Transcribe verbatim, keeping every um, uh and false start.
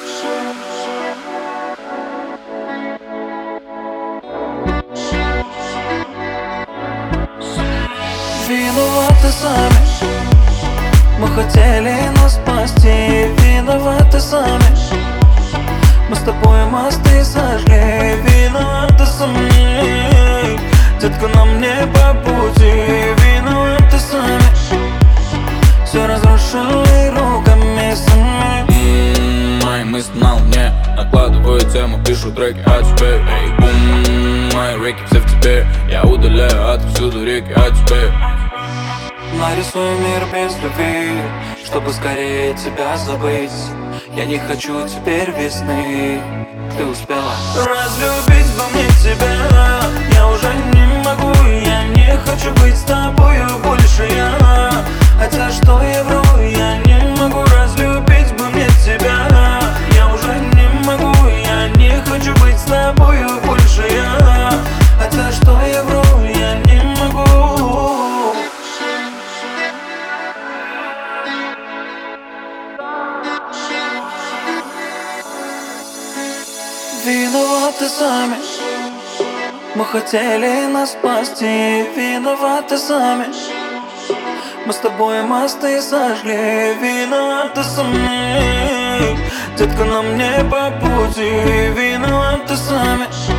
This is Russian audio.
Виноваты сами, мы хотели нас спасти. Виноваты сами, мы с тобой мосты сожгли. Виноваты сами, детка, нам не по пути. Виноваты сами, все разрушили руками сами. Ммм, мои мысли на луне, накладываю тему, пишу треки о тебе. Эй, бум, мои реки все в тебе. Я удаляю отовсюду реки о тебе. Нарисую мир без любви, чтобы скорее тебя забыть. Я не хочу теперь весны. Ты успела разлюбить бы мне тебя. Я уже не могу, я не хочу быть с тобою больше я. Хотя что я вру, я не могу разлюбить бы мне тебя. Я уже не могу, я не хочу быть с тобою больше я. Хотя что я вру, я не могу. Виноваты сами, мы хотели нас спасти. Виноваты сами, мы с тобой мосты сожгли. Виноваты сами, детка, нам не по пути. Виноваты сами.